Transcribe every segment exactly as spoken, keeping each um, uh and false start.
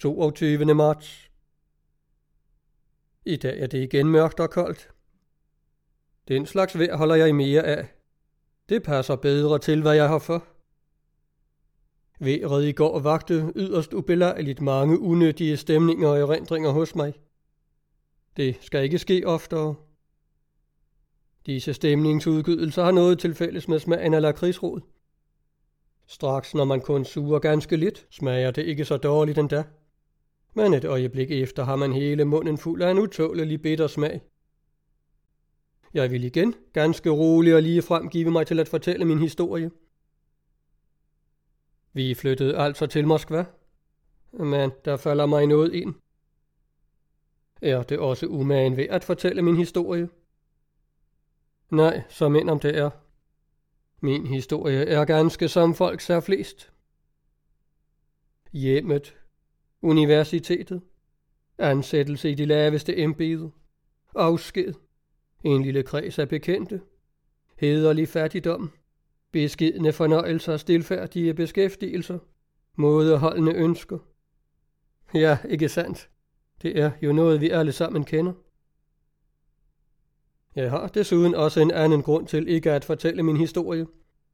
toogtyvende marts. I dag er det igen mørkt og koldt. Den slags vejr holder jeg mere af. Det passer bedre til, hvad jeg har for. Vejret i går vagte yderst ubelejligt mange unødige stemninger og erindringer hos mig. Det skal ikke ske oftere. Disse stemningsudgydelser har noget til fælles med smagen af lakridsrod. Straks når man kun suger ganske lidt, smager det ikke så dårligt endda. Men et øjeblik efter har man hele munden fuld af en utålelig bitter smag. Jeg vil igen ganske roligt og ligefrem give mig til at fortælle min historie. Vi flyttede altså til Moskva, men der falder mig noget ind. Er det også umagen ved at fortælle min historie? Nej, som end om det er. Min historie er ganske som folk ser flest. Hjemmet, universitetet, ansættelse i de laveste embeder, afsked, en lille kreds af bekendte, hæderlig fattigdom, beskedne fornøjelser, stilfærdige beskæftigelser, mådeholdende ønsker. Ja, ikke sandt. Det er jo noget, vi alle sammen kender. Jeg har desuden også en anden grund til ikke at fortælle min historie.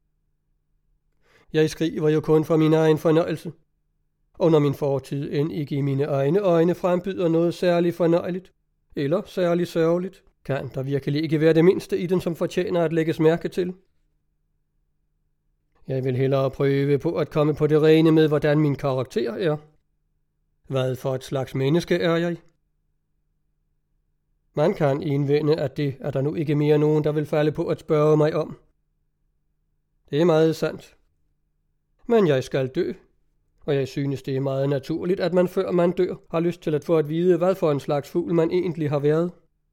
Jeg skriver jo kun for min egen fornøjelse, og når min fortid end ikke i mine egne øjne frembyder noget særligt fornøjeligt, eller særligt sørgeligt, kan der virkelig ikke være det mindste i den, som fortjener at lægges mærke til. Jeg vil hellere prøve på at komme på det rene med, hvordan min karakter er. Hvad for et slags menneske er jeg? Man kan indvende, at det er der nu ikke mere nogen, der vil falde på at spørge mig om. Det er meget sandt. Men jeg skal dø, og jeg synes, det er meget naturligt, at man før man dør, har lyst til at få at vide, hvad for en slags fugl man egentlig har været.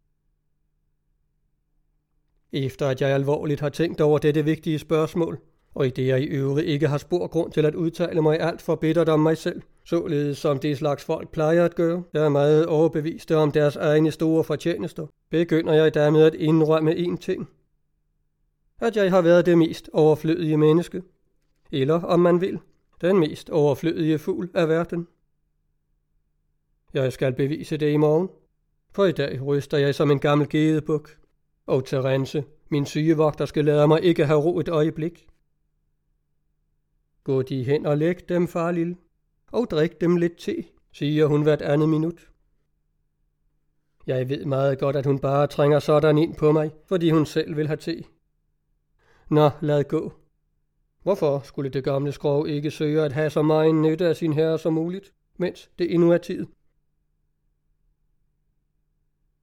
Efter at jeg alvorligt har tænkt over dette vigtige spørgsmål, og i det jeg i øvrigt ikke har spor grund til at udtale mig alt for bittert om mig selv, således som det slags folk plejer at gøre, der er meget overbeviste om deres egne store fortjenester, begynder jeg dermed at indrømme én ting. At jeg har været det mest overflødige menneske, eller om man vil, den mest overflødige fugl af verden. Jeg skal bevise det i morgen, for i dag ryster jeg som en gammel gedebuk, og Terence, min sygevogter, skal lade mig ikke have ro et øjeblik. Gå de hen og læg dem, far lille, og drik dem lidt te, siger hun hvert andet minut. Jeg ved meget godt, at hun bare trænger sådan ind på mig, fordi hun selv vil have te. Nå, lad gå. Hvorfor skulle det gamle skrog ikke søge at have så meget nytte af sin herre som muligt, mens det endnu er tid?